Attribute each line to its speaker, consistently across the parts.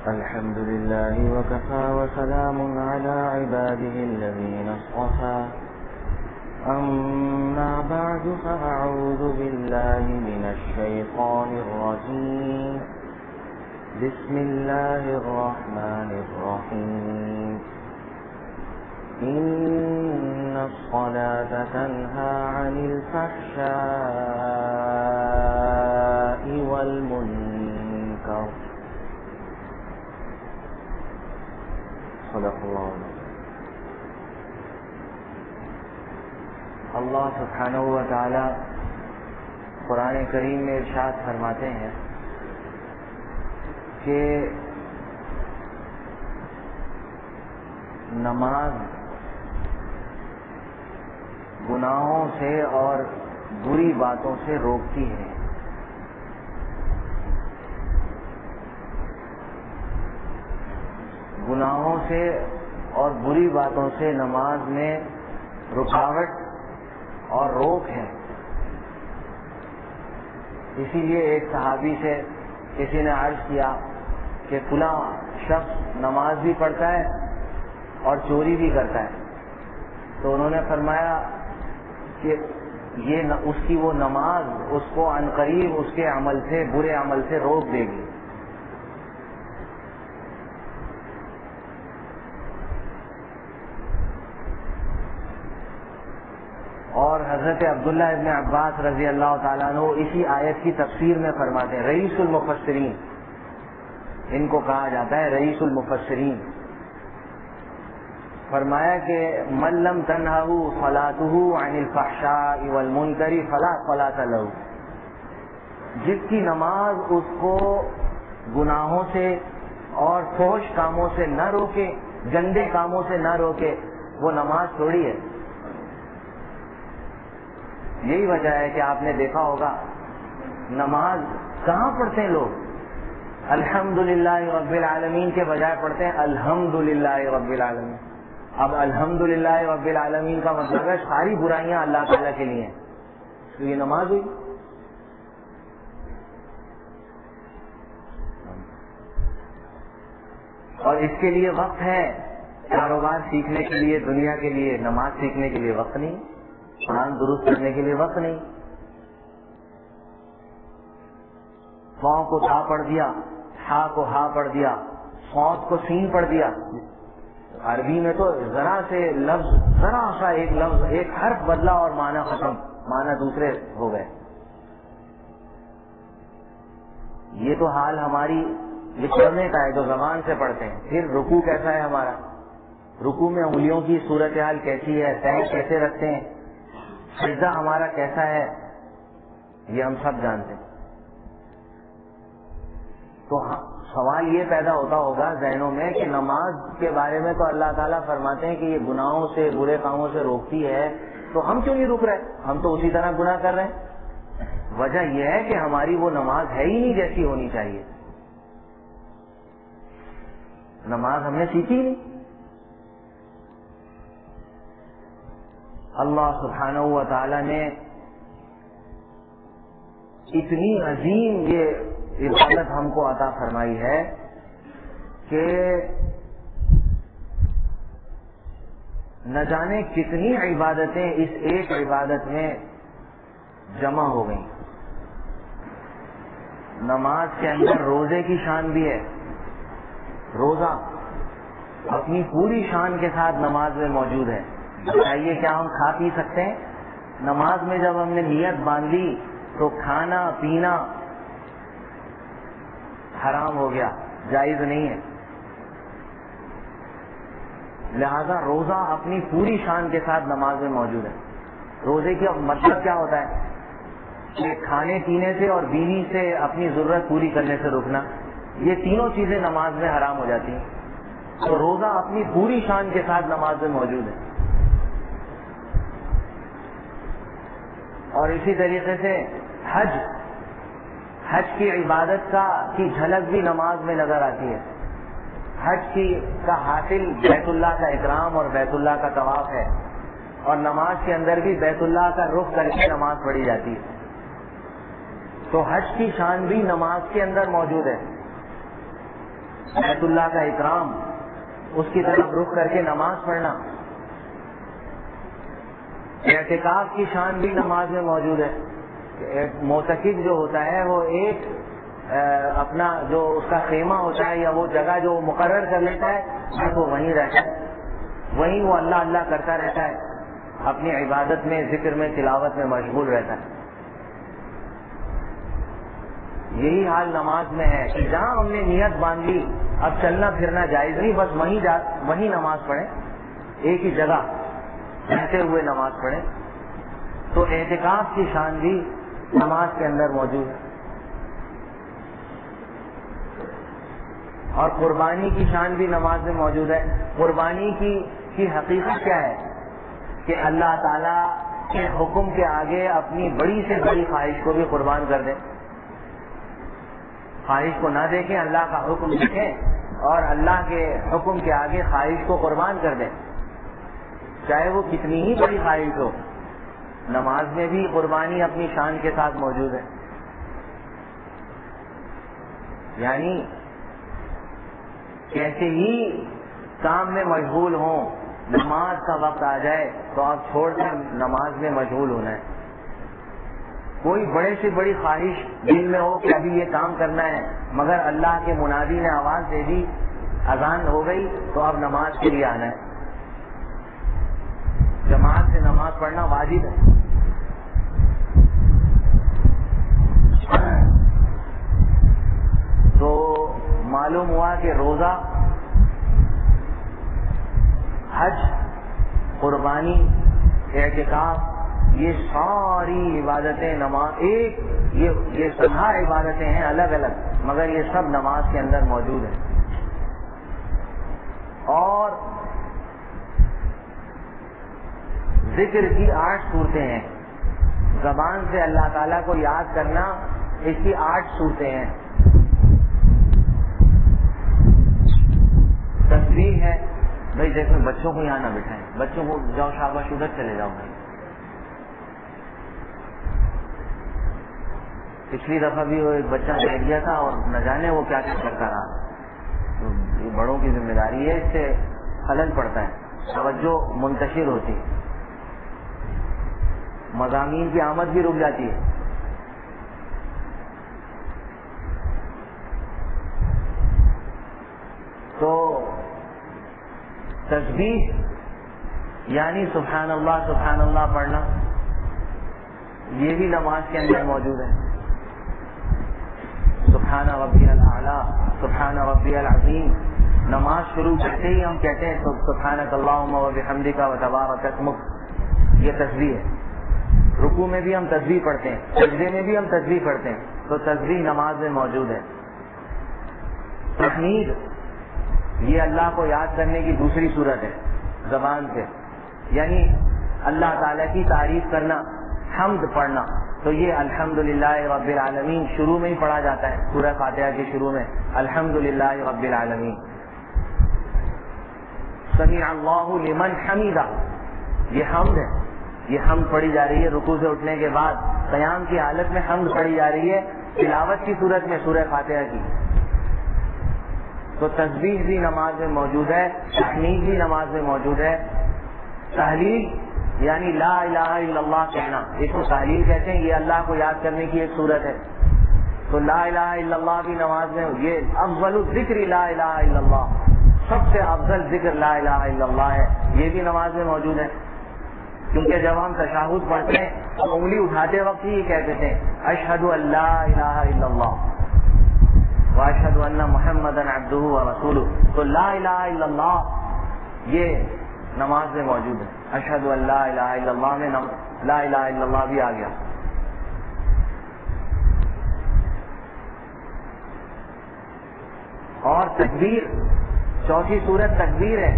Speaker 1: الحمد لله وكفى وسلام على عباده الذين اصطفى أما بعد فأعوذ بالله من الشيطان الرجيم بسم الله الرحمن الرحيم إن الصلاة تنهى عن الفحشاء والمنكر صدق اللہ. اللہ سبحانہ و تعالی قرآن کریم میں ارشاد فرماتے ہیں کہ نماز گناہوں سے اور بری باتوں سے روکتی ہے. گناہوں سے اور بری باتوں سے نماز میں رکاوٹ اور روک ہے. اسی لیے ایک صحابی سے کسی نے عرض کیا کہ فلاں شخص نماز بھی پڑھتا ہے اور چوری بھی کرتا ہے. تو انہوں نے فرمایا کہ یہ اس کی وہ نماز اس کو عنقریب اس کے عمل سے برے عمل سے روک دے گی. اور حضرت عبداللہ ابن عباس رضی اللہ تعالیٰ عنہ اسی آیت کی تفسیر میں فرماتے ہیں, رئیس المفسرین ان کو کہا جاتا ہے, رئیس المفسرین. فرمایا کہ من لم تنہہ صلاتہ عن الفحشاء والمنکر فلا صلاۃ لہ, جس کی نماز اس کو گناہوں سے اور فحش کاموں سے نہ روکے, گندے کاموں سے نہ روکے, وہ نماز تھوڑی ہے. یہی وجہ ہے کہ آپ نے دیکھا ہوگا نماز کہاں پڑھتے ہیں لوگ, الحمدللہ رب العالمین کے بجائے پڑھتے ہیں الحمدللہ رب العالمین. اب الحمدللہ رب العالمین کا مطلب ہے ساری برائیاں اللہ تعالیٰ کے لیے ہیں, تو یہ نماز ہوئی. اور اس کے لیے وقت ہے, کاروبار سیکھنے کے لیے, دنیا کے لیے. نماز سیکھنے کے لیے وقت نہیں, قرآن درست کرنے کے لیے وقت نہیں. فاؤں کو تھا پڑھ دیا, ہا کو ہا پڑھ دیا, صاد کو سین پڑھ دیا. عربی میں تو ذرا سے لفظ, ذرا سا ایک لفظ, ایک حرف بدلا اور معنی ختم, معنی دوسرے ہو گئے. یہ تو حال ہماری پڑھنے کا ہے جو زبان سے پڑھتے ہیں. پھر رکوع کیسا ہے ہمارا, رکوع میں انگلیوں کی صورتحال کیسی ہے, پیر کیسے رکھتے ہیں, سجدہ ہمارا کیسا ہے, یہ ہم سب جانتے ہیں. تو سوال یہ پیدا ہوتا ہوگا ذہنوں میں کہ نماز کے بارے میں تو اللہ تعالیٰ فرماتے ہیں کہ یہ گناہوں سے, برے کاموں سے روکتی ہے, تو ہم کیوں نہیں رک رہے؟ ہم تو اسی طرح گناہ کر رہے ہیں. وجہ یہ ہے کہ ہماری وہ نماز ہے ہی نہیں جیسی ہونی چاہیے. نماز ہم نے سیکھی نہیں. اللہ سبحانہ و تعالی نے اتنی عظیم یہ عبادت ہم کو عطا فرمائی ہے کہ نہ جانے کتنی عبادتیں اس ایک عبادت میں جمع ہو گئیں. نماز کے اندر روزے کی شان بھی ہے. روزہ اپنی پوری شان کے ساتھ نماز میں موجود ہے. بتائیے کیا ہم کھا پی سکتے ہیں؟ نماز میں جب ہم نے نیت باندھی تو کھانا پینا حرام ہو گیا, جائز نہیں ہے. لہذا روزہ اپنی پوری شان کے ساتھ نماز میں موجود ہے. روزے کا مطلب کیا ہوتا ہے کہ کھانے پینے سے اور بیوی سے اپنی ضرورت پوری کرنے سے رکنا, یہ تینوں چیزیں نماز میں حرام ہو جاتی ہیں. تو روزہ اپنی پوری شان کے ساتھ نماز میں موجود ہے. اور اسی طریقے سے حج کی عبادت کی جھلک بھی نماز میں نظر آتی ہے. حج کا حاصل بیت اللہ کا اکرام اور بیت اللہ کا طواف ہے، اور نماز کے اندر بھی بیت اللہ کا رخ کر کے نماز پڑھی جاتی ہے. تو حج کی شان بھی نماز کے اندر موجود ہے. بیت اللہ کا اکرام، اس کی طرف رخ کر کے نماز پڑھنا. اعتکاف کی شان بھی نماز میں موجود ہے. معتکف جو ہوتا ہے وہ ایک اپنا جو اس کا خیمہ ہوتا ہے یا وہ جگہ جو مقرر کر لیتا ہے وہ وہیں رہتا ہے، وہیں وہ اللہ اللہ کرتا رہتا ہے، اپنی عبادت میں، ذکر میں، تلاوت میں مشغول رہتا ہے. یہی حال نماز میں ہے کہ جہاں ہم نے نیت باندھ لی اب چلنا پھرنا جائز نہیں، بس وہیں نماز پڑھیں، ایک ہی جگہ رہتے ہوئے نماز پڑھیں. تو اعتکاف کی شان بھی نماز کے اندر موجود ہے. اور قربانی کی شان بھی نماز میں موجود ہے. قربانی کی حقیقت کیا ہے کہ اللہ تعالی کے حکم کے آگے اپنی بڑی سے بڑی خواہش کو بھی قربان کر دیں. خواہش کو نہ دیکھیں، اللہ کا حکم دیکھیں اور اللہ کے حکم کے آگے خواہش کو قربان کر دیں، چاہے وہ کتنی ہی بڑی خواہش ہو. نماز میں بھی قربانی اپنی شان کے ساتھ موجود ہے. یعنی کیسے ہی کام میں مشغول ہوں، نماز کا وقت آ جائے تو آپ چھوڑ کر نماز میں مشغول ہونا ہے. کوئی بڑے سے بڑی خواہش دل میں ہو کہ ابھی یہ کام کرنا ہے، مگر اللہ کے منادی نے آواز دے دی، اذان ہو گئی، تو اب نماز کے لیے آنا ہے. جماعت سے نماز پڑھنا واجب ہے. تو معلوم ہوا کہ روزہ، حج، قربانی، اعتکاف، یہ ساری عبادتیں نماز ایک یہ سبھا عبادتیں ہیں الگ الگ، مگر یہ سب نماز کے اندر موجود ہیں. اور ذکر کی 8 صورتیں ہیں. زبان سے اللہ تعالیٰ کو یاد کرنا، اس کی 8 صورتیں ہیں. تسبیح ہے. بھائی دیکھو بچوں کو یہاں نہ بٹھائیں، بچوں کو جاؤ شاباش ادھر چلے جاؤ. بھائی پچھلی دفعہ بھی وہ ایک بچہ بیٹھ گیا تھا اور نہ جانے وہ کیا کیا کرتا رہا. تو یہ بڑوں کی ذمہ داری ہے، اس سے خلل پڑتا ہے، توجہ منتشر ہوتی ہے، مضامین کی آمد بھی رک جاتی ہے. تو تسبیح یعنی سبحان اللہ پڑھنا، یہ بھی نماز کے اندر موجود ہے. سبحان ربی الاعلی، سبحان ربی العظیم. نماز شروع کرتے ہی ہم کہتے ہیں سبحانک اللہم وبحمدک وتبارک اسمک، یہ تسبیح ہے. رکوع میں بھی ہم تسبیح پڑھتے ہیں، سجدے میں بھی ہم تسبیح پڑھتے ہیں. تو تسبیح نماز میں موجود ہے. تحمید یہ اللہ کو یاد کرنے کی دوسری صورت ہے زبان سے، یعنی اللہ تعالیٰ کی تعریف کرنا، حمد پڑھنا. تو یہ الحمدللہ رب العالمین شروع میں ہی پڑھا جاتا ہے. سورہ فاتحہ کے شروع میں الحمدللہ رب العالمین. سمیع اللہ لمن حمیدہ، یہ حمد ہے. یہ حمد پڑھی جا رہی ہے رکوع سے اٹھنے کے بعد، قیام کی حالت میں حمد پڑھی جا رہی ہے تلاوت کی صورت میں سورہ فاتحہ کی. تو تسبیح بھی نماز میں موجود ہے، تحمید بھی نماز میں موجود ہے. تحلیل یعنی لا الہ الا اللہ کہنا، اس کو تحلیل کہتے ہیں. یہ اللہ کو یاد کرنے کی ایک صورت ہے. تو لا الہ الا اللہ بھی نماز میں، یہ افضل الذکر لا الہ الا اللہ، سب سے افضل ذکر لا الہ الا اللہ ہے. یہ بھی نماز میں موجود ہے. کیونکہ جب ہم تشہد پڑھتے ہیں تو انگلی اٹھاتے وقت ہی یہ کہتے ہیں اشہد ان لا الہ الا اللہ واشہد ان محمدا عبدہ ورسولہ. تو لا الہ الا اللہ یہ نماز میں موجود ہے. اشہد ان لا الہ الا اللہ میں لا الہ الا اللہ بھی آ گیا. اور تکبیر، چوتھی صورت تکبیر ہے،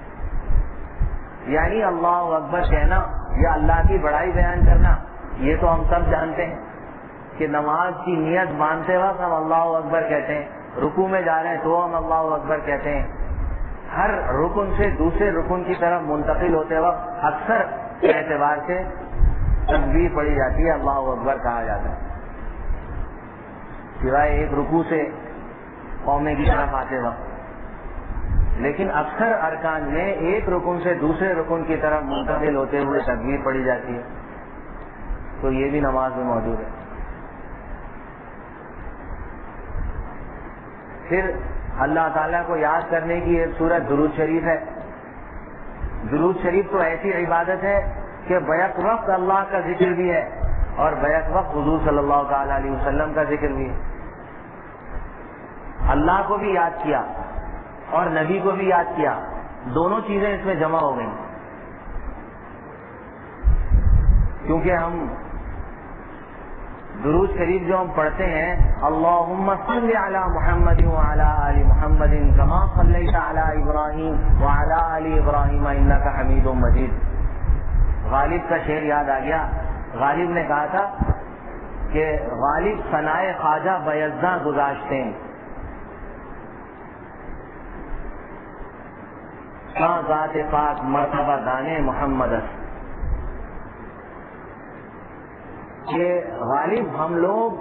Speaker 1: یعنی اللہ اکبر کہنا یا اللہ کی بڑائی بیان کرنا. یہ تو ہم سب جانتے ہیں کہ نماز کی نیت باندھتے وقت ہم اللہ اکبر کہتے ہیں، رکوع میں جا رہے ہیں تو ہم اللہ اکبر کہتے ہیں. ہر رکن سے دوسرے رکن کی طرف منتقل ہوتے وقت اکثر کے اعتبار سے تکبیر پڑھی جاتی ہے، اللہ اکبر کہا جاتا ہے. سوائے ایک رکوع سے قومے کی طرف آتے وقت، لیکن اکثر ارکان میں ایک رکن سے دوسرے رکن کی طرف منتقل ہوتے ہوئے تکبیر پڑھی جاتی ہے، تو یہ بھی نماز میں موجود ہے۔ پھر اللہ تعالیٰ کو یاد کرنے کی ایک صورت درود شریف ہے۔ درود شریف تو ایسی عبادت ہے کہ بیک وقت اللہ کا ذکر بھی ہے اور بیک وقت حضور صلی اللہ تعالی علیہ وسلم کا ذکر بھی ہے۔ اللہ کو بھی یاد کیا اور نبی کو بھی یاد کیا، دونوں چیزیں اس میں جمع ہو گئیں، کیونکہ ہم درود شریف جو ہم پڑھتے ہیں، اللہم صل علی محمد وعلی آل محمد کما صلیت علی ابراہیم وعلی آل ابراہیم انک حمید مجید۔ غالب کا شعر یاد آ گیا۔ غالب نے کہا تھا کہ غالب ثنائے خواجہ بیضاں گذاشتے ہیں، ذات پاک مرتبہ دانے محمد، کہ غالب ہم لوگ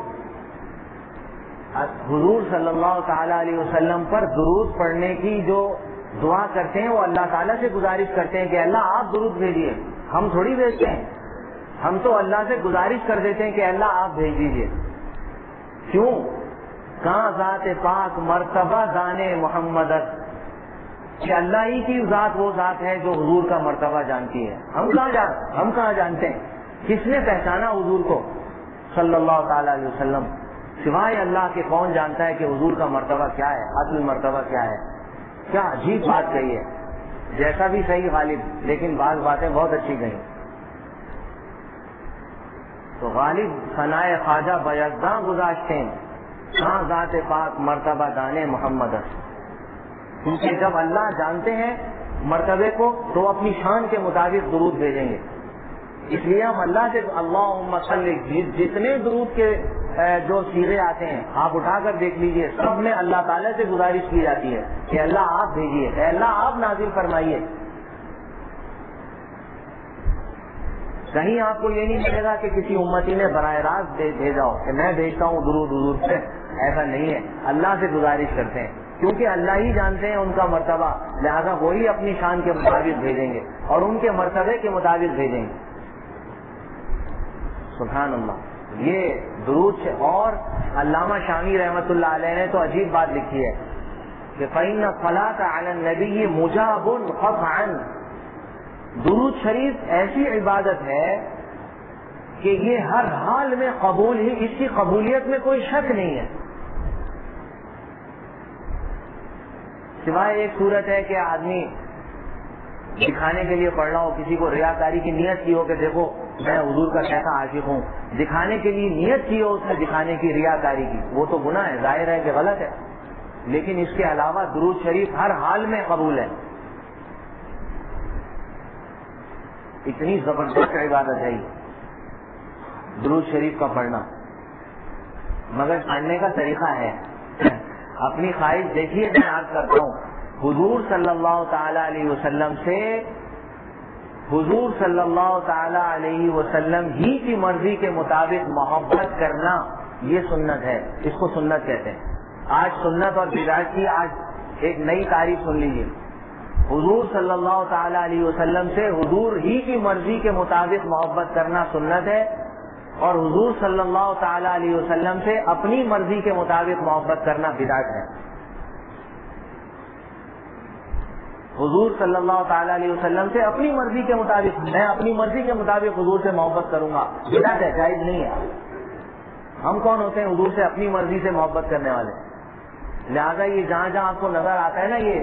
Speaker 1: حضور صلی اللہ تعالی علیہ وسلم پر درود پڑھنے کی جو دعا کرتے ہیں وہ اللہ تعالیٰ سے گزارش کرتے ہیں کہ اللہ آپ درود بھیجیے، ہم تھوڑی بھیجتے ہیں، ہم تو اللہ سے گزارش کر دیتے ہیں کہ اللہ آپ بھیج دیجیے۔ کیوں؟ کہاں ذات پاک مرتبہ دانے محمد، کہ اللہ ہی کی ذات وہ ذات ہے جو حضور کا مرتبہ جانتی ہے، ہم کہاں جانتے ہیں؟ کس نے پہچانا حضور کو صلی اللہ تعالی علیہ وسلم؟ سوائے اللہ کے کون جانتا ہے کہ حضور کا مرتبہ کیا ہے، اصل مرتبہ کیا ہے؟ کیا عجیب بات کہی ہے، جیسا بھی صحیح غالب، لیکن بعض باتیں بہت اچھی کہیں۔ تو غالب ثنائے خواجہ بیضاں گذاشتے ہیں، کہاں ذات پاک مرتبہ دانے محمد، کیونکہ جب اللہ جانتے ہیں مرتبے کو تو اپنی شان کے مطابق درود بھیجیں گے۔ اس لیے ہم اللہ سے اللہم صلی، جتنے درود کے جو صیغے آتے ہیں آپ اٹھا کر دیکھ لیجئے، سب میں اللہ تعالیٰ سے گزارش کی جاتی ہے کہ اللہ آپ بھیجیے، اے اللہ آپ نازل فرمائیے۔ کہیں آپ کو یہ نہیں ملے گا کہ کسی امتی نے براہ راست بھیجا ہو کہ میں بھیجتا ہوں درود حضور سے، ایسا نہیں ہے، اللہ سے گزارش کرتے ہیں، کیونکہ اللہ ہی جانتے ہیں ان کا مرتبہ، لہذا وہی اپنی شان کے مطابق بھیجیں گے اور ان کے مرتبے کے مطابق بھیجیں گے۔ سبحان اللہ۔ یہ درود سے، اور علامہ شامی رحمۃ اللہ علیہ نے تو عجیب بات لکھی ہے کہ فَإِنَّ الصَّلَاةَ عَلَى النَّبِيِّ مُجَابٌ قَطْعًا، درود شریف ایسی عبادت ہے کہ یہ ہر حال میں قبول ہی، اس کی قبولیت میں کوئی شک نہیں ہے، سوائے ایک صورت ہے کہ آدمی دکھانے کے لیے پڑھ رہا ہو، کسی کو ریاکاری کی نیت کی ہو کہ دیکھو میں حضور کا کیسا عاشق ہوں، دکھانے کے لیے نیت کی ہو اس نے، دکھانے کی ریاکاری کی، وہ تو گناہ ہے، ظاہر ہے کہ غلط ہے، لیکن اس کے علاوہ درود شریف ہر حال میں قبول ہے۔ اتنی زبردست عبادت ہے یہ درود شریف کا پڑھنا، مگر پڑھنے کا طریقہ ہے، اپنی خواہش دیکھیے، میں عرض کرتا ہوں، حضور صلی اللہ تعالی علیہ وسلم سے، حضور صلی اللہ تعالی علیہ وسلم ہی کی مرضی کے مطابق محبت کرنا یہ سنت ہے، اس کو سنت کہتے ہیں۔ آج سنت اور بدعت کی آج ایک نئی تعریف سن لیجیے، حضور صلی اللہ تعالی علیہ وسلم سے حضور ہی کی مرضی کے مطابق محبت کرنا سنت ہے، اور حضور صلی اللہ تعالی علیہ وسلم سے اپنی مرضی کے مطابق محبت کرنا بدعت ہے۔ حضور صلی اللہ تعالی علیہ وسلم سے اپنی مرضی کے مطابق، میں اپنی مرضی کے مطابق حضور سے محبت کروں گا، بدعت ہے، جائز نہیں ہے۔ ہم کون ہوتے ہیں حضور سے اپنی مرضی سے محبت کرنے والے؟ لہذا یہ جہاں جہاں آپ کو نظر آتا ہے نا، یہ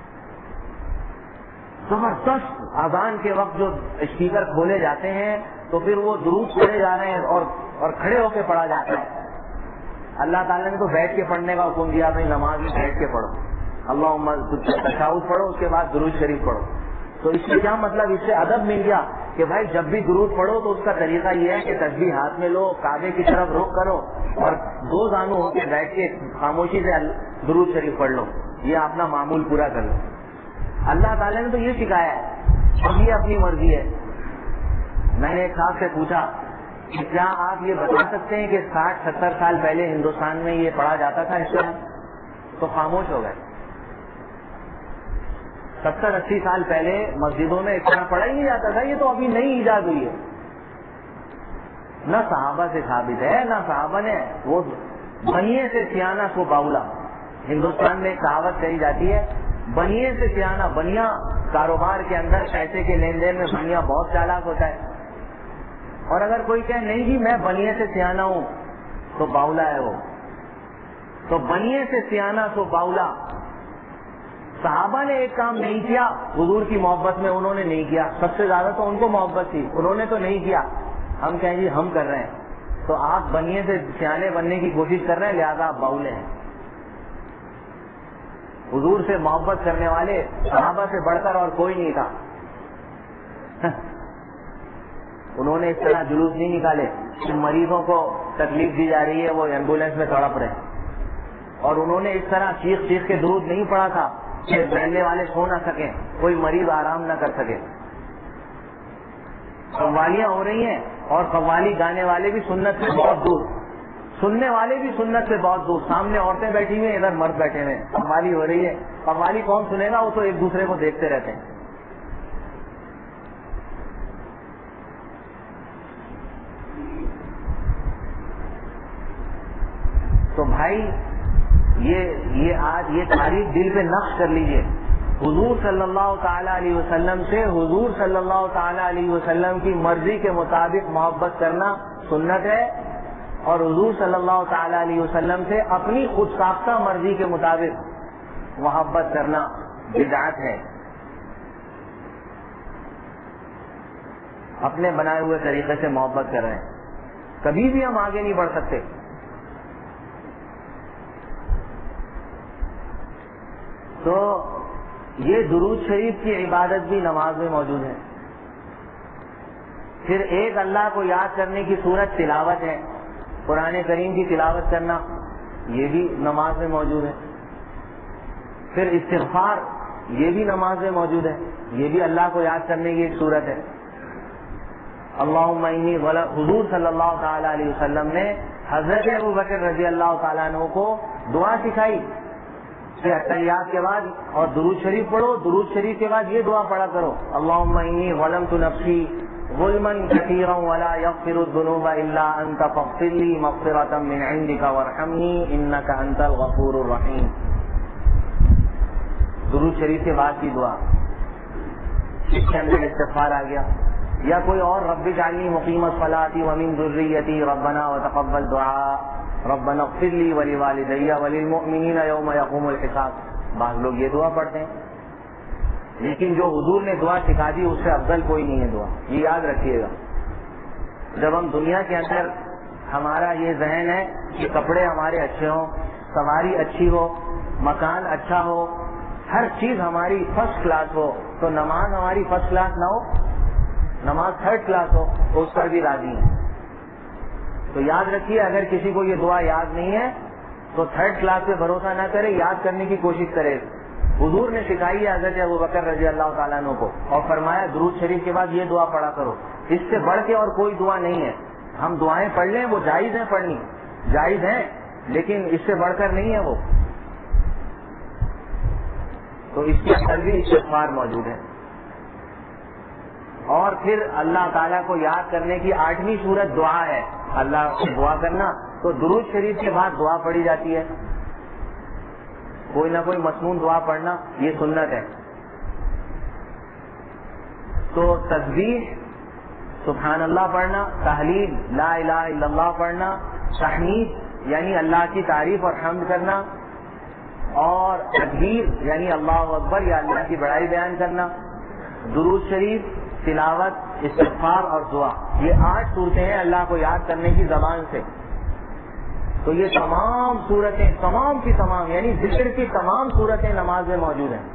Speaker 1: زبردست اذان کے وقت جو اسپیکر کھولے جاتے ہیں تو پھر وہ درود پڑھے جا رہے ہیں اور کھڑے ہو کے پڑھا جاتا ہے۔ اللہ تعالیٰ نے تو بیٹھ کے پڑھنے کا حکم دیا، بھائی نماز میں بیٹھ کے پڑھو، اللہم تشہد پڑھو، اس کے بعد درود شریف پڑھو۔ تو اس سے کیا مطلب، اس سے ادب مل گیا کہ بھائی جب بھی درود پڑھو تو اس کا طریقہ یہ ہے کہ تسبیح ہاتھ میں لو، کعبے کی طرف رخ کرو اور دو زانو ہو کے بیٹھ کے خاموشی سے درود شریف پڑھ لو، یہ اپنا معمول پورا کر لو۔ اللہ تعالیٰ نے تو یہ سکھایا ہے، اب یہ اپنی مرضی ہے۔ میں نے ایک صاحب سے پوچھا کہ کیا آپ یہ بتا سکتے ہیں کہ 60-70 سال پہلے ہندوستان میں یہ پڑھا جاتا تھا اسلام؟ تو خاموش ہو گئے. 70-80 سال پہلے مسجدوں میں اتنا پڑھا ہی نہیں جاتا تھا. یہ تو ابھی نئی ایجاد ہوئی ہے. نہ صحابہ سے ثابت ہے, نہ صحابہ نے وہ بنیے سے سیانہ کو باولا. ہندوستان میں ایک کہاوت کہی جاتی ہے, بنیے سے سیانہ. بنیا کاروبار کے اندر پیسے کے لین دین میں بنیا بہت چالاک ہوتا ہے. اور اگر کوئی کہے نہیں جی میں بنیے سے سیانہ ہوں تو باولا ہے وہ. تو بنیے سے سیانہ تو باولا. صحابہ نے ایک کام نہیں کیا حضور کی محبت میں, انہوں نے نہیں کیا. سب سے زیادہ تو ان کو محبت تھی, انہوں نے تو نہیں کیا. ہم کہیں جی ہم کر رہے ہیں, تو آپ بنیے سے سیانے بننے کی کوشش کر رہے ہیں, لہذا آپ باولے ہیں. حضور سے محبت کرنے والے صحابہ سے بڑھ کر اور کوئی نہیں تھا. انہوں نے اس طرح جلوس نہیں نکالے کہ مریضوں کو تکلیف دی جا رہی ہے وہ ایمبولینس میں تڑپ رہے ہیں, اور انہوں نے اس طرح چیخ چیخ کے درود نہیں پڑھا تھا کہ بہلنے والے سو نہ سکیں, کوئی مریض آرام نہ کر سکے. قوالیاں ہو رہی ہیں اور قوالی گانے والے بھی سنت سے بہت دور, سننے والے بھی سنت سے بہت دور. سامنے عورتیں بیٹھی ہوئی ہیں, ادھر مرد بیٹھے ہوئے ہیں, قوالی ہو رہی ہے. قوالی کون سنے گا, وہ تو ایک دوسرے کو دیکھتے رہتے ہیں. تو بھائی یہ آج یہ تاریخ دل پہ نقش کر لیجئے. حضور صلی اللہ تعالی علیہ وسلم سے حضور صلی اللہ تعالی علیہ وسلم کی مرضی کے مطابق محبت کرنا سنت ہے, اور حضور صلی اللہ تعالی علیہ وسلم سے اپنی خود ساختہ مرضی کے مطابق محبت کرنا بدعت ہے. اپنے بنائے ہوئے طریقے سے محبت کر رہے ہیں, کبھی بھی ہم آگے نہیں بڑھ سکتے. تو یہ درود شریف کی عبادت بھی نماز میں موجود ہے. پھر ایک اللہ کو یاد کرنے کی صورت تلاوت ہے, قرآن کریم کی تلاوت کرنا, یہ بھی نماز میں موجود ہے. پھر استغفار, یہ بھی نماز میں موجود ہے, یہ بھی اللہ کو یاد کرنے کی ایک صورت ہے. اللہم انی حضور صلی اللہ تعالی علیہ وسلم نے حضرت ابوبکر رضی اللہ تعالیٰ عنہ کو دعا سکھائی کہ تحیات کے بعد اور درود شریف پڑھو, درود شریف کے بعد یہ دعا پڑھا کرو, اللہم انی ظلمت نفسی ظلما کثیرا ولا یغفر الذنوب الا انت فاغفر لی مغفرۃ من عندک وارحمنی انک انت الغفور الرحیم. درود شریف کے بعد کی دعا, اس کے اندر استغفار آ گیا. یا کوئی اور, رب اجعلنی مقیم الصلاۃ ومن ذریتی ربنا وتقبل دعاء ربنا اغفر لی ولوالدی وللمؤمنین یوم یقوم الحساب. بعض لوگ یہ دعا پڑھتے ہیں, لیکن جو حضور نے دعا سکھا دی اس سے افضل کوئی نہیں ہے دعا. یہ یاد رکھیے گا. جب ہم دنیا کے اندر ہمارا یہ ذہن ہے کہ کپڑے ہمارے اچھے ہوں, سواری اچھی ہو, مکان اچھا ہو, ہر چیز ہماری فرسٹ کلاس ہو, تو نماز ہماری فرسٹ کلاس نہ ہو, نماز تھرڈ کلاس ہو, تو اس پر بھی راضی ہیں. تو یاد رکھیے, اگر کسی کو یہ دعا یاد نہیں ہے تو تھرڈ کلاس پہ بھروسہ نہ کرے, یاد کرنے کی کوشش کرے. حضور نے سکھائی ہے حضرت ابوبکر رضی اللہ تعالیٰ عنہ کو, اور فرمایا درود شریف کے بعد یہ دعا پڑھا کرو. اس سے بڑھ کے اور کوئی دعا نہیں ہے. ہم دعائیں پڑھ لیں وہ جائز ہیں, پڑھنی جائز ہیں, لیکن اس سے بڑھ کر نہیں ہے وہ. تو اس کے اندر بھی استغفار موجود ہے. اور پھر اللہ تعالیٰ کو یاد کرنے کی 8ویں صورت دعا ہے. اللہ سے دعا کرنا, تو درود شریف کے بعد دعا پڑھی جاتی ہے, کوئی نہ کوئی مصنون دعا پڑھنا, یہ سنت ہے. تو تسبیح سبحان اللہ پڑھنا, تحلیل لا الہ الا اللہ پڑھنا, تحمید یعنی اللہ کی تعریف اور حمد کرنا, اور تکبیر یعنی اللہ اکبر یا اللہ کی بڑائی بیان کرنا, درود شریف, تلاوت, استغفار اور دعا, یہ 8 صورتیں ہیں اللہ کو یاد کرنے کی زبان سے. تو یہ تمام صورتیں, تمام کی تمام یعنی ذکر کی تمام صورتیں نماز میں موجود ہیں.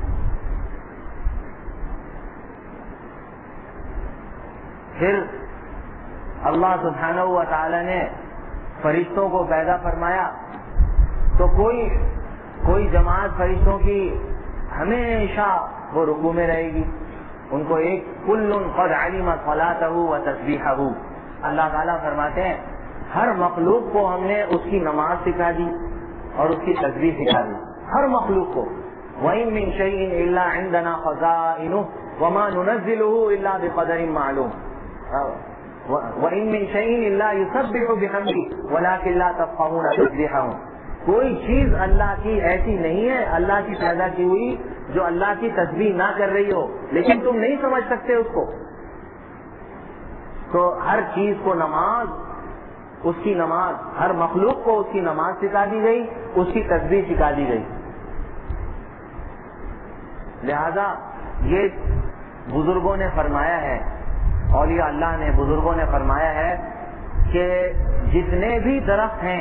Speaker 1: پھر اللہ سبحانہ و تعالی نے فرشتوں کو پیدا فرمایا, تو کوئی جماعت فرشتوں کی ہمیشہ وہ رکوع میں رہے گی. ان کو ایک کل قد علم صلاتہ و تسبیحہ, اللہ تعالیٰ فرماتے ہیں ہر مخلوق کو ہم نے اس کی نماز سکھا دی اور اس کی تسبیح سکھا دی. ہر مخلوق کو. وَإِن مِّن شَيْءٍ إِلَّا عِندَنَا خَزَائِنُهُ وَمَا نُنَزِّلُهُ إِلَّا بِقَدَرٍ مَّعْلُومٍ. وَإِن مِّن شَيْءٍ إِلَّا يُسَبِّحُ بِحَمْدِهِ وَلَٰكِن لَّا تَفْقَهُونَ تَسْبِيحَهُم. کوئی چیز اللہ کی ایسی نہیں ہے اللہ کی پیدا کی ہوئی جو اللہ کی تسبیح نہ کر رہی ہو، لیکن تم نہیں سمجھ سکتے اس کو. تو ہر چیز کو نماز، اس کی نماز، ہر مخلوق کو اس کی نماز سکھا دی گئی، اس کی تسبیح سکھا دی گئی. لہذا یہ بزرگوں نے فرمایا ہے، اولیاء اللہ نے، بزرگوں نے فرمایا ہے کہ جتنے بھی درخت ہیں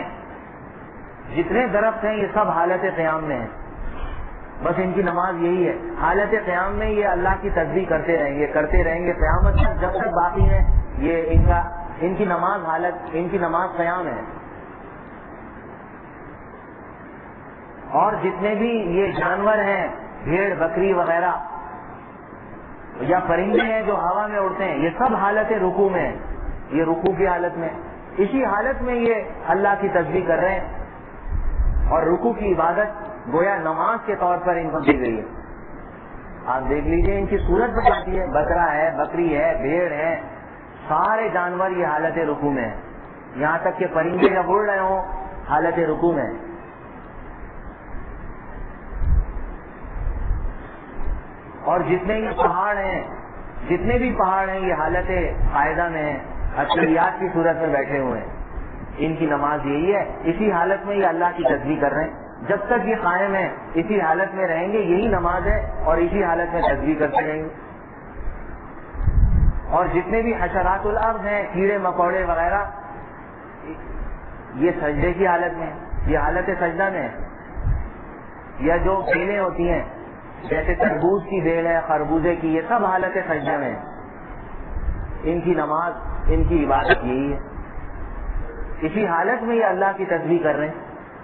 Speaker 1: یہ سب حالت قیام میں ہیں. بس ان کی نماز یہی ہے، حالت قیام میں یہ اللہ کی تسبیح کرتے رہیں گے قیامت تک جب تک باقی ہیں. یہ ان کی نماز قیام ہے. اور جتنے بھی یہ جانور ہیں، بھیڑ بکری وغیرہ یا پرندے ہیں جو ہوا میں اڑتے ہیں، یہ سب حالت رکوع میں ہیں. یہ رکوع کی حالت میں، اسی حالت میں یہ اللہ کی تسبیح کر رہے ہیں. اور رکوع کی عبادت گویا نماز کے طور پر ان کو دی گئی ہے. آپ دیکھ لیجئے ان کی صورت بتاتی ہے، بکرا ہے، بکری ہے، بھیڑ ہے، سارے جانور یہ حالت رکوع میں ہیں. یہاں تک کہ پرندے جب اڑ رہے ہوں حالت رکوع میں ہیں. اور جتنے بھی پہاڑ ہیں یہ حالت قاعدہ میں ہیں، اکثریات کی صورت میں بیٹھے ہوئے ہیں. ان کی نماز یہی ہے، اسی حالت میں یہ اللہ کی تسبیح کر رہے ہیں. جب تک یہ قائم ہے اسی حالت میں رہیں گے، یہی نماز ہے، اور اسی حالت میں تسبیح کرتے رہیں گے. اور جتنے بھی حشرات الارض ہیں، کیڑے مکوڑے وغیرہ، یہ سجدے کی حالت میں، یہ حالت سجدہ میں ہے. یا جو بیلیں ہوتی ہیں جیسے تربوز کی بیل ہے، خربوزے کی، یہ سب حالت سجدہ میں ہے. ان کی نماز، ان کی عبادت یہی ہے. اسی حالت میں یہ اللہ کی تسبیح کر رہے ہیں.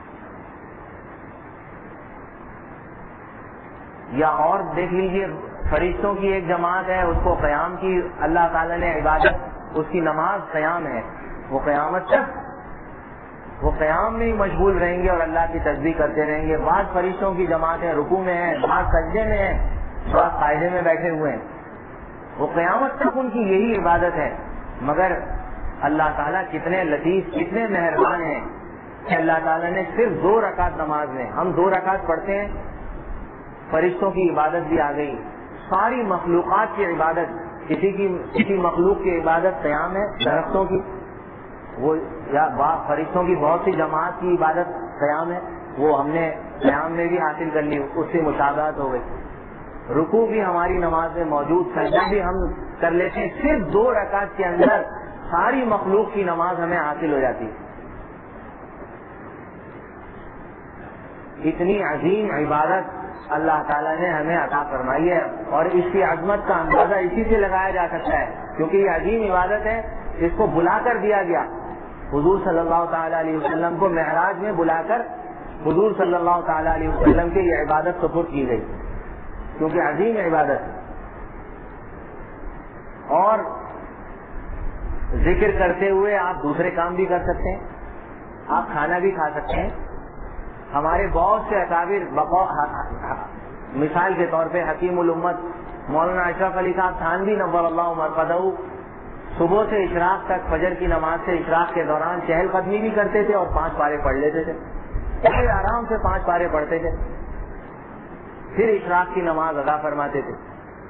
Speaker 1: یا اور دیکھ لیجئے فرشتوں کی ایک جماعت ہے، اس کو قیام کی اللہ تعالیٰ نے عبادت، اس کی نماز قیام ہے. وہ قیامت تک وہ قیام میں ہی مشغول رہیں گے اور اللہ کی تسبیح کرتے رہیں گے. بعض فرشتوں کی جماعتیں رکوع میں ہیں، بعض سجدے میں ہیں، بعض قاعدے میں بیٹھے ہوئے ہیں. وہ قیامت تک ان کی یہی عبادت ہے. مگر اللہ تعالیٰ کتنے لطیف، کتنے مہربان ہیں کہ اللہ تعالیٰ نے صرف 2 رکعت نماز میں، ہم 2 رکعت پڑھتے ہیں، فرشتوں کی عبادت بھی آ گئی. ساری مخلوقات کی عبادت، کسی مخلوق کی عبادت قیام ہے، درختوں کی وہ یا فرشتوں کی بہت سی جماعت کی عبادت قیام ہے، وہ ہم نے قیام میں بھی حاصل کر لی، اس سے مشابہت ہو گئی. رکوع بھی ہماری نماز میں موجود، سجدہ بھی ہم کر لیتے ہیں. صرف 2 رکعت کے اندر ساری مخلوق کی نماز ہمیں حاصل ہو جاتی ہے. اتنی عظیم عبادت اللہ تعالیٰ نے ہمیں عطا فرمائی ہے، اور اس کی عظمت کا اندازہ اسی سے لگایا جا سکتا ہے کیونکہ یہ عظیم عبادت ہے. اس کو بلا کر دیا گیا، حضور صلی اللہ تعالیٰ علیہ وسلم کو معراج میں بلا کر حضور صلی اللہ تعالیٰ علیہ وسلم کی یہ عبادت سپرد کی گئی کیونکہ عظیم عبادت ہے. اور ذکر کرتے ہوئے آپ دوسرے کام بھی کر سکتے ہیں، آپ کھانا بھی کھا سکتے ہیں. ہمارے بہت سے اکابر، مثال کے طور پہ حکیم الامت مولانا اشرف علی صاحب تھانوی نور اللہ مرقدہ، صبح سے اشراق تک، فجر کی نماز سے اشراق کے دوران چہل قدمی بھی کرتے تھے اور 5 پارے پڑھ لیتے تھے. بڑے آرام سے 5 پارے پڑھتے تھے، پھر اشراق کی نماز ادا فرماتے تھے.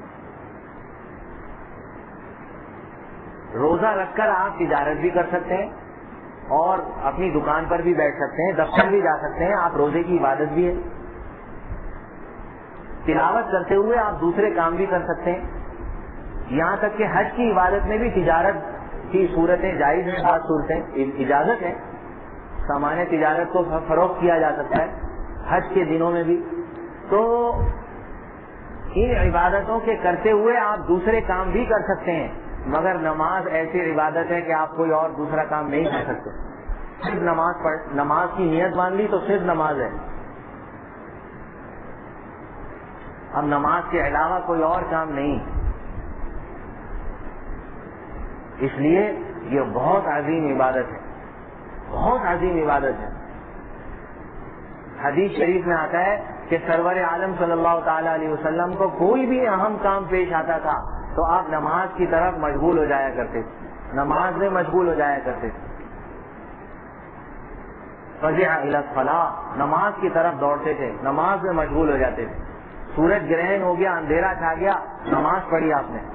Speaker 1: روزہ رکھ کر آپ تجارت بھی کر سکتے ہیں اور اپنی دکان پر بھی بیٹھ سکتے ہیں، دفتر بھی جا سکتے ہیں. آپ روزے کی عبادت بھی ہے. تلاوت کرتے ہوئے آپ دوسرے کام بھی کر سکتے ہیں. یہاں تک کہ حج کی عبادت میں بھی تجارت کی صورتیں جائز ہیں، بعض صورتیں اجازت ہے، سامان تجارت کو فروخت کیا جا سکتا ہے حج کے دنوں میں بھی. تو ان عبادتوں کے کرتے ہوئے آپ دوسرے کام بھی کر سکتے ہیں، مگر نماز ایسی عبادت ہے کہ آپ کوئی اور دوسرا کام نہیں کر سکتے. صرف نماز کی نیت مان لی تو صرف نماز ہے. اب نماز کے علاوہ کوئی اور کام نہیں. اس لیے یہ بہت عظیم عبادت ہے، بہت عظیم عبادت ہے. حدیث شریف میں آتا ہے کہ سرور عالم صلی اللہ تعالی علیہ وسلم کو کوئی بھی اہم کام پیش آتا تھا تو آپ نماز کی طرف مشغول ہو جایا کرتے تھے، نماز میں مشغول ہو جایا کرتے تھے. فزع الی الصلاۃ، نماز کی طرف دوڑتے تھے، نماز میں مشغول ہو جاتے تھے. سورج گرہن ہو گیا، اندھیرا چھا گیا، نماز پڑھی آپ نے.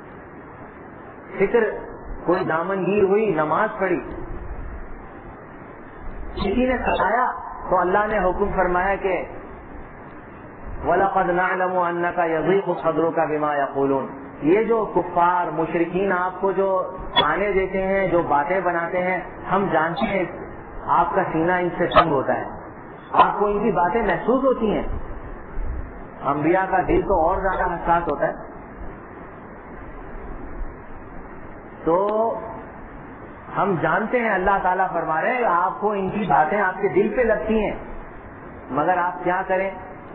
Speaker 1: فکر کوئی دامنگیر ہوئی، نماز پڑھی. کسی نے ستایا تو اللہ نے حکم فرمایا کہ وَلَقَدْ نَعْلَمُ أَنَّكَ يَضِيقُ صَدْرُكَ بِمَا يَقُولُونَ. یہ جو کفار مشرکین آپ کو جو تانے دیتے ہیں، جو باتیں بناتے ہیں، ہم جانتے ہیں آپ کا سینہ ان سے تنگ ہوتا ہے، آپ کو ان کی باتیں محسوس ہوتی ہیں. انبیاء کا دل تو اور زیادہ حساس ہوتا ہے. تو ہم جانتے ہیں، اللہ تعالیٰ فرما رہے ہیں آپ کو ان کی باتیں آپ کے دل پہ لگتی ہیں، مگر آپ کیا کریں؟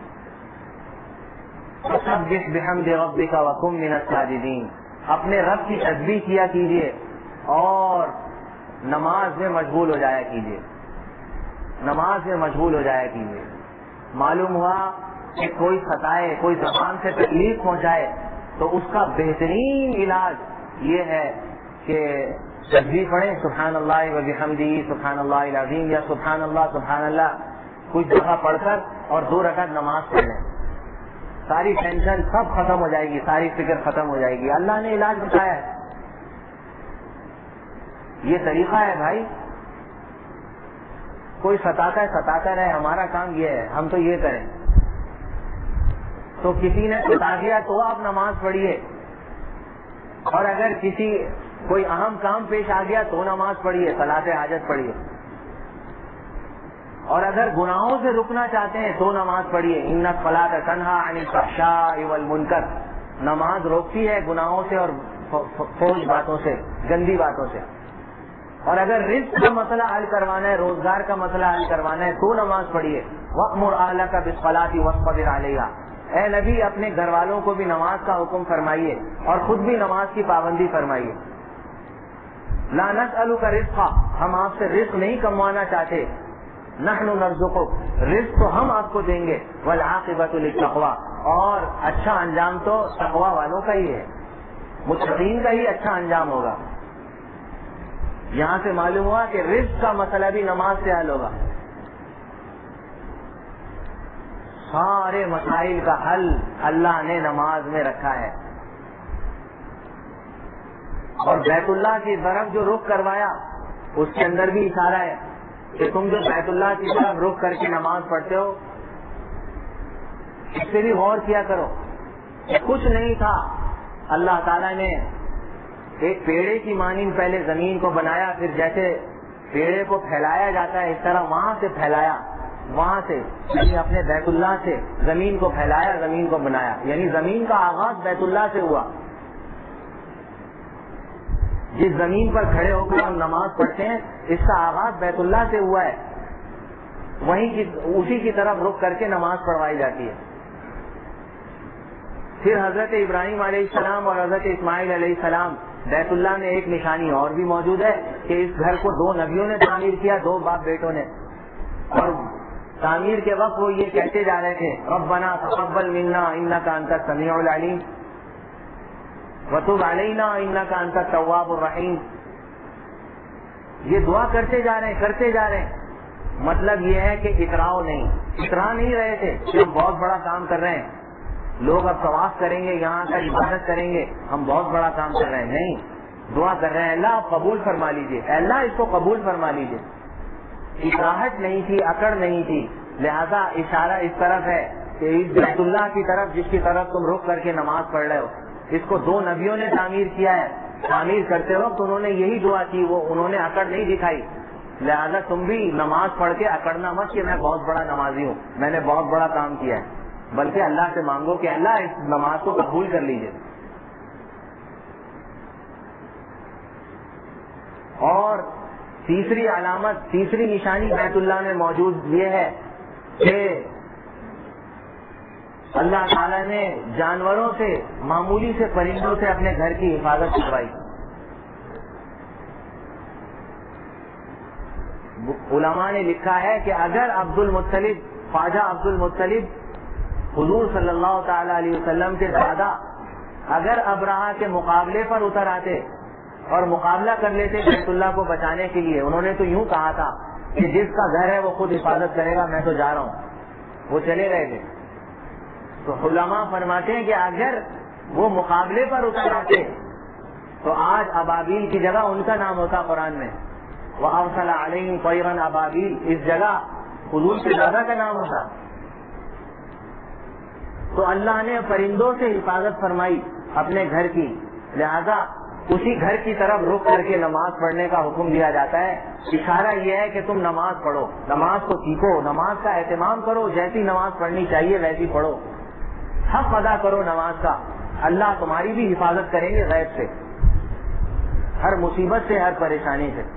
Speaker 1: فسبح بحمد ربک وکن من الساجدین. اپنے رب کی تسبیح کیا کیجیے اور نماز میں مشغول ہو جایا کیجیے، نماز میں مشغول ہو جایا کیجیے. معلوم ہوا کہ کوئی ستائے، کوئی زبان سے تکلیف پہنچائے تو اس کا بہترین علاج یہ ہے کہ تسبیح پڑھیں، سبحان اللہ و بحمدہ سبحان اللہ العظیم، یا سبحان اللہ کچھ دفعہ پڑھ کر اور 2 رکعت نماز پڑھ لیں. ساری ٹینشن سب ختم ہو جائے گی، ساری فکر ختم ہو جائے گی. اللہ نے علاج بتایا ہے، یہ طریقہ ہے بھائی. کوئی ستاتا رہے، ہمارا کام یہ ہے ہم تو یہ کریں. تو کسی نے ستا دیا تو آپ نماز پڑھیے، اور اگر کوئی اہم کام پیش آ گیا تو نماز پڑھیے، صلاۃ حاجت پڑھیے. اور اگر گناہوں سے رکنا چاہتے ہیں تو نماز پڑھیے. ان الصلاۃ تنہی عن الفحشاء والمنکر، نماز روکتی ہے گناہوں سے اور فحش باتوں سے، گندی باتوں سے. اور اگر رزق کا مسئلہ حل کروانا ہے، روزگار کا مسئلہ حل کروانا ہے تو نماز پڑھیے. وَأْمُرْ أَهْلَكَ بِالصَّلَاةِ وَاصْطَبِرْ عَلَيْهَا. اے نبی اپنے گھر والوں کو بھی نماز کا حکم فرمائیے اور خود بھی نماز کی پابندی فرمائیے. لا نسألك رزقا، ہم آپ سے رزق نہیں کموانا چاہتے. نحن نرزقك، رزق تو ہم آپ کو دیں گے. والعاقبۃ للتقوی، اور اچھا انجام تو تقوی والوں کا ہی ہے، متقین کا ہی اچھا انجام ہوگا. یہاں سے معلوم ہوا کہ رزق کا مسئلہ بھی نماز سے حل ہوگا. سارے مسائل کا حل اللہ نے نماز میں رکھا ہے. اور بیت اللہ کی طرف جو رخ کروایا اس کے اندر بھی اشارہ ہے کہ تم جو بیت اللہ کی طرف رخ کر کے نماز پڑھتے ہو اس سے بھی غور کیا کرو. کچھ نہیں تھا، اللہ تعالیٰ نے ایک پیڑے کی مانند پہلے زمین کو بنایا، پھر جیسے پیڑے کو پھیلایا جاتا ہے اس طرح وہاں سے پھیلایا، وہاں سے یعنی اپنے بیت اللہ سے زمین کو پھیلایا، زمین کو بنایا. یعنی زمین کا آغاز بیت اللہ سے ہوا. جس زمین پر کھڑے ہو کر ہم نماز پڑھتے ہیں اس کا آغاز بیت اللہ سے ہوا ہے، اسی کی طرف رخ کر کے نماز پڑھوائی جاتی ہے. پھر حضرت ابراہیم علیہ السلام اور حضرت اسماعیل علیہ السلام، بیت اللہ میں ایک نشانی اور بھی موجود ہے کہ اس گھر کو 2 نبیوں نے تعمیر کیا، 2 باپ بیٹوں نے. اور تعمیر کے وقت وہ یہ کہتے جا رہے تھے ربنا تقبل منا انک انت السمیع العلیم وتب علینا انک انت التواب الرحیم. یہ دعا کرتے جا رہے ہیں. مطلب یہ ہے کہ اترا نہیں رہے تھے کہ ہم بہت بڑا کام کر رہے ہیں، لوگ اب طواف کریں گے، یہاں کا عبادت کریں گے، ہم بہت بڑا کام کر رہے ہیں. نہیں، دعا کر رہے ہیں اللہ آپ قبول فرما لیجیے، اللہ اس کو قبول فرما لیجیے. اکراہٹ نہیں تھی، اکڑ نہیں تھی. لہذا اشارہ اس طرف ہے کہ اس بیت اللہ کی طرف جس کی طرف تم رخ کر کے نماز پڑھ رہے ہو اس کو 2 نبیوں نے تعمیر کیا ہے. تعمیر کرتے وقت انہوں نے یہی دعا کی، انہوں نے اکڑ نہیں دکھائی. لہذا تم بھی نماز پڑھ کے اکڑنا مت کہ میں بہت بڑا نمازی ہوں، میں نے بہت بڑا کام کیا ہے، بلکہ اللہ سے مانگو کہ اللہ اس نماز کو قبول کر لیجیے. اور تیسری علامت، تیسری نشانی بیت اللہ میں موجود یہ ہے کہ اللہ تعالیٰ نے جانوروں سے، معمولی سے پرندوں سے اپنے گھر کی حفاظت کروائی. علماء نے لکھا ہے کہ اگر عبد المطلب خواجہ عبد المطلب حضور صلی اللہ تعالی علیہ وسلم کے دادا اگر ابرہہ کے مقابلے پر اتر آتے اور مقابلہ کر لیتے بیت اللہ کو بچانے کے لیے، انہوں نے تو یوں کہا تھا کہ جس کا گھر ہے وہ خود حفاظت کرے گا، میں تو جا رہا ہوں، وہ چلے گئے تھے۔ تو علماء فرماتے ہیں کہ اگر وہ مقابلے پر اتر آتے تو آج ابابیل کی جگہ ان کا نام ہوتا قرآن میں، وَأَرْسَلَ عَلَيْهِمْ طَيْرًا أَبَابِيلَ، اس جگہ حضور کے دادا کا نام ہوتا۔ تو اللہ نے پرندوں سے حفاظت فرمائی اپنے گھر کی، لہذا اسی گھر کی طرف رخ کر کے نماز پڑھنے کا حکم دیا جاتا ہے۔ اشارہ یہ ہے کہ تم نماز پڑھو، نماز کو سیکھو، نماز کا اہتمام کرو، جیسی نماز پڑھنی چاہیے ویسی پڑھو، حق ادا کرو نماز کا، اللہ تمہاری بھی حفاظت کریں گے غیب سے، ہر مصیبت سے، ہر پریشانی سے۔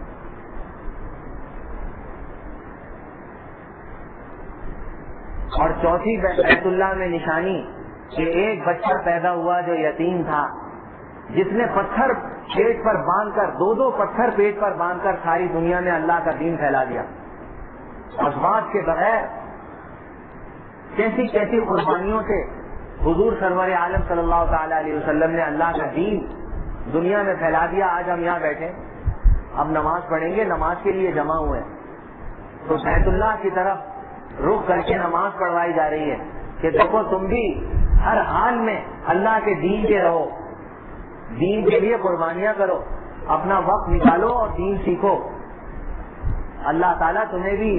Speaker 1: اور چوتھی بیت اللہ میں نشانی کہ ایک بچہ پیدا ہوا جو یتیم تھا، جس نے پتھر پیٹ پر باندھ کر، دو پتھر پیٹ پر باندھ کر ساری دنیا میں اللہ کا دین پھیلا دیا، اسباب کے بغیر، کیسی کیسی قربانیوں سے حضور سرور عالم صلی اللہ تعالی علیہ وسلم نے اللہ کا دین دنیا میں پھیلا دیا۔ آج ہم یہاں بیٹھے، اب نماز پڑھیں گے، نماز کے لیے جمع ہوئے، تو بیت اللہ کی طرف رخ کر کے نماز پڑھوائی جا رہی ہے کہ دیکھو تم بھی ہر حال میں اللہ کے دین کے رہو، دین کے لیے قربانیاں کرو، اپنا وقت نکالو اور دین سیکھو، اللہ تعالیٰ تمہیں بھی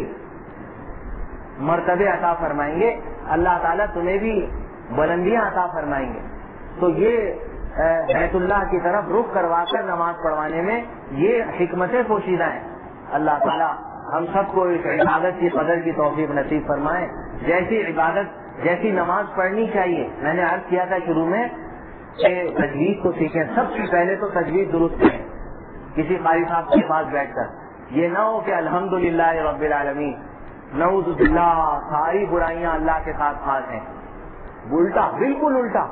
Speaker 1: مرتبے عطا فرمائیں گے، اللہ تعالیٰ تمہیں بھی بلندیاں عطا فرمائیں گے۔ تو یہ بیت اللہ کی طرف رخ کروا کر نماز پڑھوانے میں یہ حکمتیں پوشیدہ ہیں۔ اللہ تعالیٰ ہم سب کو اس عبادت کی قدر کی توفیق نصیب فرمائے۔ جیسی عبادت، جیسی نماز پڑھنی چاہیے، میں نے عرض کیا تھا شروع میں کہ تجوید کو سیکھیں، سب سے پہلے تو تجوید درست کریں کسی قاری صاحب کے پاس بیٹھ کر، یہ نہ ہو کہ الحمدللہ رب العالمین، نعوذ باللہ، ساری برائیاں اللہ کے ساتھ خاص ہیں، الٹا، بالکل الٹا،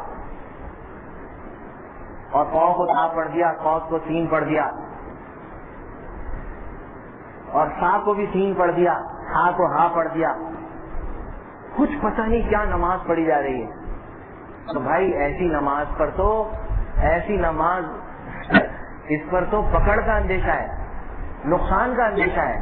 Speaker 1: اور قاف کو تا پڑھ دیا، قاف کو سین پڑھ دیا، اور سا کو بھی سین پڑھ دیا، ہا کو ہا پڑھ دیا، کچھ پتہ نہیں کیا نماز پڑھی جا رہی ہے۔ تو بھائی ایسی نماز پر تو، ایسی نماز اس پر تو پکڑ کا اندیشہ ہے، نقصان کا اندیشہ ہے۔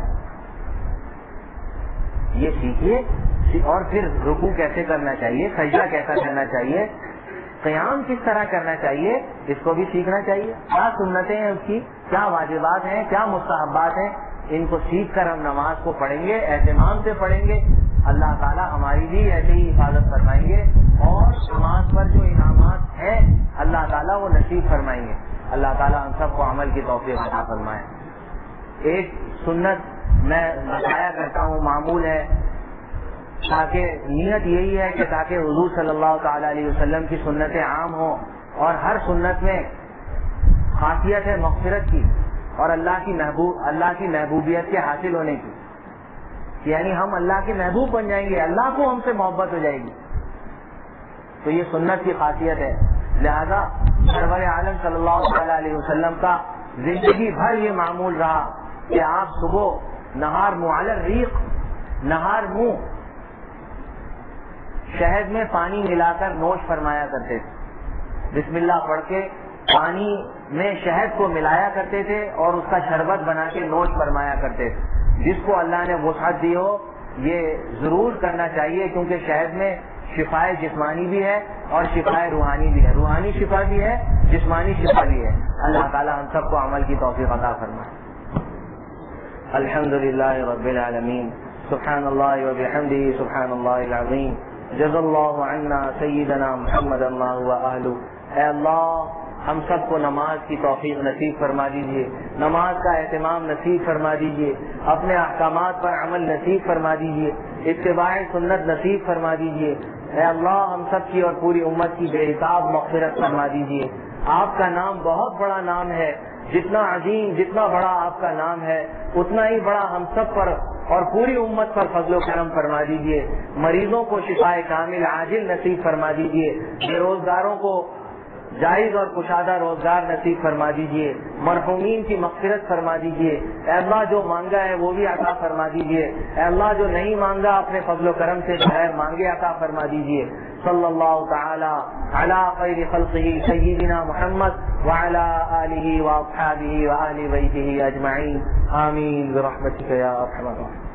Speaker 1: یہ سیکھیے، اور پھر رکوع کیسے کرنا چاہیے، سجدہ کیسا کرنا چاہیے، قیام کس طرح کرنا چاہیے، اس کو بھی سیکھنا چاہیے، کیا سنتیں ہیں اس کی، کیا واجبات ہیں، کیا مستحبات ہیں، ان کو سیکھ کر ہم نماز کو پڑھیں گے، اہتمام سے پڑھیں گے، اللہ تعالیٰ ہماری بھی ایسے ہی حفاظت فرمائیں گے، اور نماز پر جو انعامات ہیں اللہ تعالیٰ وہ نصیب فرمائیں گے۔ اللہ تعالیٰ ہم سب کو عمل کی توفیق عطا فرمائے۔ ایک سنت میں بتایا کرتا ہوں، معمول ہے، تاکہ نیت یہی ہے کہ تاکہ حضور صلی اللہ تعالی علیہ وسلم کی سنتیں عام ہوں، اور ہر سنت میں خاصیت ہے مغفرت کی اور اللہ کی محبوبیت کے حاصل ہونے کی، یعنی ہم اللہ کے محبوب بن جائیں گے، اللہ کو ہم سے محبت ہو جائے گی، تو یہ سنت کی خاصیت ہے۔ لہذا سرور عالم صلی اللہ تعالی علیہ وسلم کا زندگی بھر یہ معمول رہا کہ آپ صبح نہار معلی الریق، نہار منہ شہد میں پانی ملا کر نوش فرمایا کرتے تھے، بسم اللہ پڑھ کے پانی میں شہد کو ملایا کرتے تھے اور اس کا شربت بنا کے نوش فرمایا کرتے تھے۔ جس کو اللہ نے وسعت دی ہو یہ ضرور کرنا چاہیے، کیونکہ شہد میں شفائے جسمانی بھی ہے اور شفائے روحانی بھی ہے، روحانی شفا بھی ہے، جسمانی شفا بھی ہے۔ اللہ تعالی ہم سب کو عمل کی توفیق عطا فرمائے۔ الحمدللہ رب العالمین، سبحان اللہ وبحمدہ، سبحان اللہ العظیم، جزا اللہ عنا سیدنا محمد اللہ وآلہ۔ اے اللہ ہم سب کو نماز کی توفیق نصیب فرما دیجیے، نماز کا اہتمام نصیب فرما دیجیے، اپنے احکامات پر عمل نصیب فرما دیجیے، اتباع سنت نصیب فرما دیجیے۔ اے اللہ ہم سب کی اور پوری امت کی بے حساب مغفرت فرما دیجیے۔ آپ کا نام بہت بڑا نام ہے، جتنا عظیم، جتنا بڑا آپ کا نام ہے اتنا ہی بڑا ہم سب پر اور پوری امت پر فضل و کرم فرما دیجیے۔ مریضوں کو شفائے کامل عاجل نصیب فرما دیجیے، بے روزگاروں کو جائز اور کشادہ روزگار نصیب فرما دیجیے، مرحومین کی مغفرت فرما دیجیے، اے اللہ جو مانگا ہے وہ بھی عطا فرما دیجیے، اے اللہ جو نہیں مانگا اپنے فضل و کرم سے بغیر مانگے عطا فرما دیجیے۔ صلی اللہ تعالی علی خیر خلقہ سیدنا محمد وعلی آلہ واصحابہ وآل بیتہ اجمعین، آمین برحمتک یا ارحم الراحمین۔